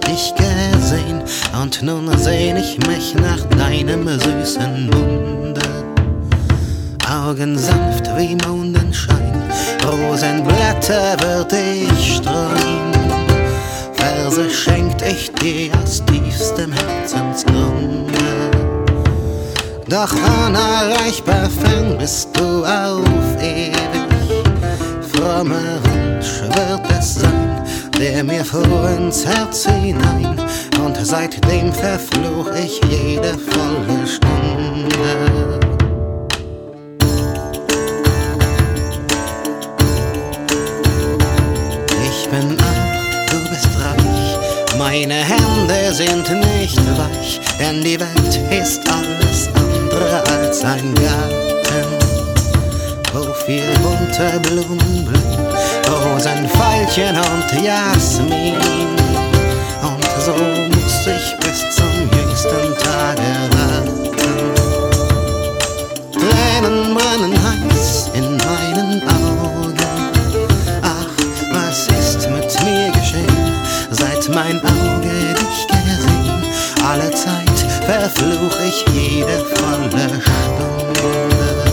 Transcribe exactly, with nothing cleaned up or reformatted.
dich gesehen, und nun sehn ich mich nach deinem süßen Munde. Augen sanft wie Mondenschein, Rosenblätter würd ich streuen, Verse schenkt ich dir aus tiefstem Herzensgrunde. Doch unerreichbar fern bist du auf ewig, frommer Wunsch wird es sein, der mir fuhr ins Herz hinein, und seitdem verfluch ich jede volle Stunde. Ich bin arm, du bist reich, meine Hände sind nicht weich, denn die Welt ist alles andere als ein Garten, wo viel bunte Blumen blühen, Rosen, Veilchen und Jasmin. Und so muss ich bis zum jüngsten Tage warten. Tränen brennen heiß in meinen Augen. Ach, was ist mit mir geschehen, seit mein Auge dich gesehen? Alle Zeit verfluch ich jede volle Stunde.